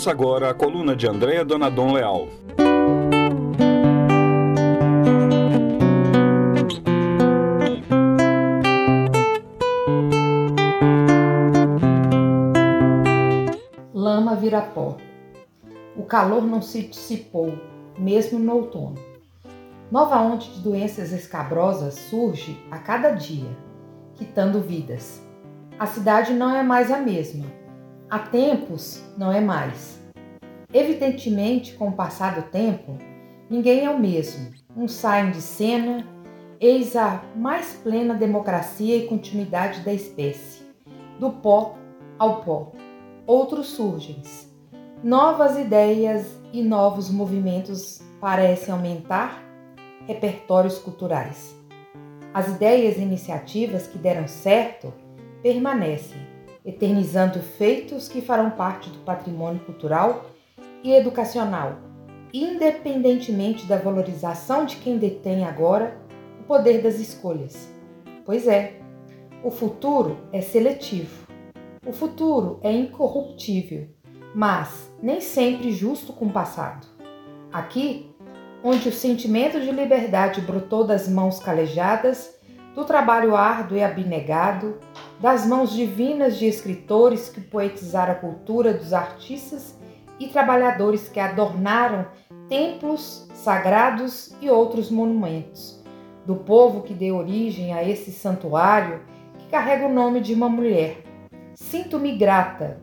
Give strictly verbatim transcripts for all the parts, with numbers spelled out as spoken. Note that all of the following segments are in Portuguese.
Ouça agora a coluna de Andréa Donadon Leal. Lama vira pó. O calor não se dissipou, mesmo no outono. Nova onda de doenças escabrosas surge a cada dia, quitando vidas. A cidade não é mais a mesma. Há tempos não é mais. Evidentemente, com o passar do tempo, ninguém é o mesmo. Uns saem de cena, eis a mais plena democracia e continuidade da espécie. Do pó ao pó. Outros surgem. Novas ideias e novos movimentos parecem aumentar repertórios culturais. As ideias e iniciativas que deram certo permanecem, eternizando feitos que farão parte do patrimônio cultural e educacional, independentemente da valorização de quem detém agora o poder das escolhas. Pois é, o futuro é seletivo. O futuro é incorruptível, mas nem sempre justo com o passado. Aqui, onde o sentimento de liberdade brotou das mãos calejadas, do trabalho árduo e abnegado, das mãos divinas de escritores que poetizaram a cultura dos artistas e trabalhadores que adornaram templos sagrados e outros monumentos, do povo que deu origem a esse santuário que carrega o nome de uma mulher. Sinto-me grata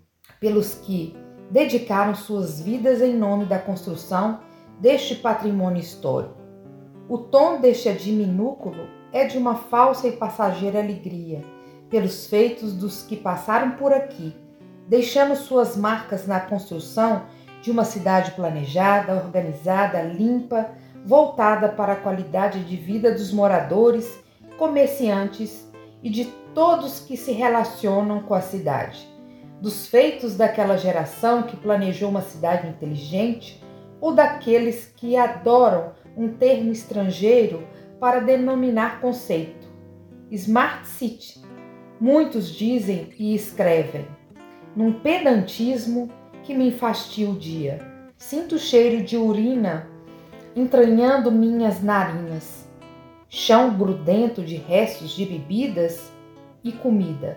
pelos que dedicaram suas vidas em nome da construção deste patrimônio histórico. O tom deste adminúculo é de uma falsa e passageira alegria pelos feitos dos que passaram por aqui, deixando suas marcas na construção de uma cidade planejada, organizada, limpa, voltada para a qualidade de vida dos moradores, comerciantes e de todos que se relacionam com a cidade. Dos feitos daquela geração que planejou uma cidade inteligente ou daqueles que adoram um termo estrangeiro para denominar conceito. Smart City. Muitos dizem e escrevem, num pedantismo que me enfastia o dia. Sinto o cheiro de urina entranhando minhas narinas. Chão grudento de restos de bebidas e comida.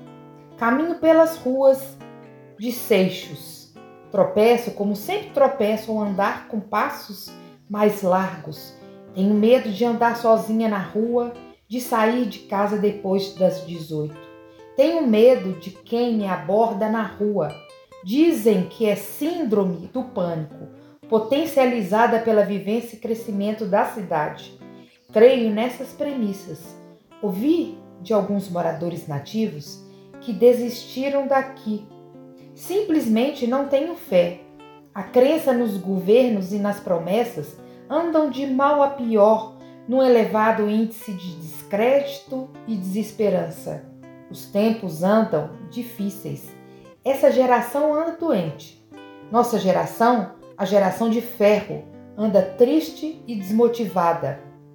Caminho pelas ruas de Seixos. Tropeço como sempre tropeço ao andar com passos mais largos. Tenho medo de andar sozinha na rua, de sair de casa depois das dezoito. Tenho medo de quem me aborda na rua. Dizem que é síndrome do pânico, potencializada pela vivência e crescimento da cidade. Creio nessas premissas. Ouvi de alguns moradores nativos que desistiram daqui. Simplesmente não tenho fé. A crença nos governos e nas promessas andam de mal a pior num elevado índice de descrédito e desesperança. Os tempos andam difíceis. Essa geração anda doente. Nossa geração, a geração de ferro, anda triste e desmotivada.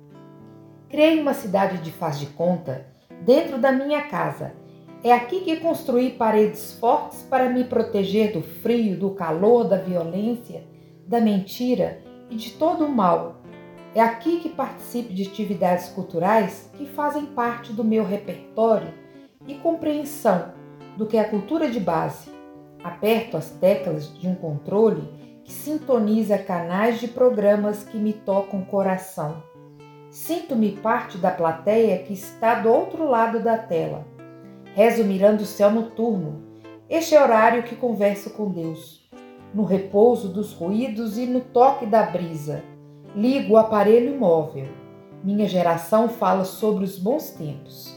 Criei uma cidade de faz de conta dentro da minha casa. É aqui que construí paredes fortes para me proteger do frio, do calor, da violência, da mentira e de todo o mal. É aqui que participo de atividades culturais que fazem parte do meu repertório e compreensão do que é a cultura de base. Aperto as teclas de um controle que sintoniza canais de programas que me tocam o coração. Sinto-me parte da plateia que está do outro lado da tela. Rezo mirando o céu noturno. Este é o horário que converso com Deus. No repouso dos ruídos e no toque da brisa. Ligo o aparelho imóvel. Minha geração fala sobre os bons tempos.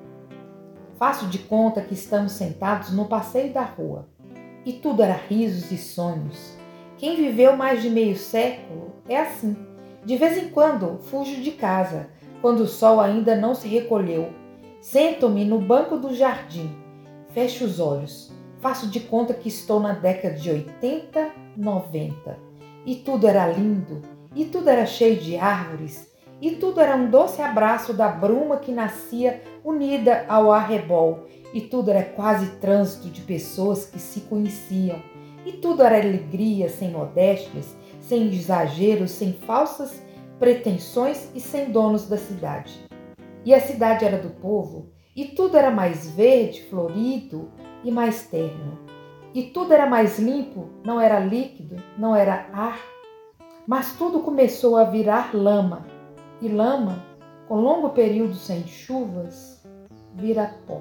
Faço de conta que estamos sentados no passeio da rua. E tudo era risos e sonhos. Quem viveu mais de meio século é assim. De vez em quando fujo de casa, quando o sol ainda não se recolheu. Sento-me no banco do jardim. Fecho os olhos. Faço de conta que estou na década de oitenta, noventa. E tudo era lindo. E tudo era cheio de árvores. E tudo era um doce abraço da bruma que nascia unida ao arrebol. E tudo era quase trânsito de pessoas que se conheciam, E tudo era alegria, sem modéstias, sem exageros, sem falsas pretensões e sem donos da cidade. E a cidade era do povo, e tudo era mais verde, florido e mais terno. E tudo era mais limpo, não era líquido, não era ar, mas tudo começou a virar lama. E lama, com longo período sem chuvas, vira pó.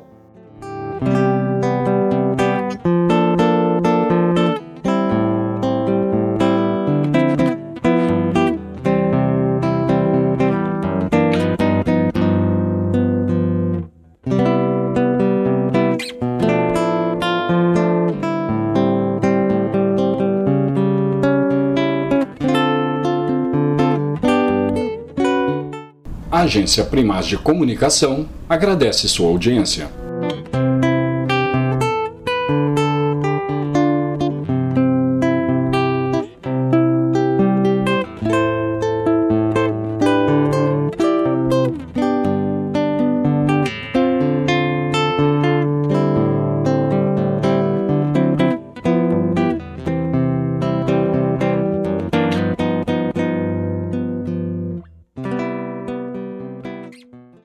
A Agência Primaz de Comunicação agradece sua audiência.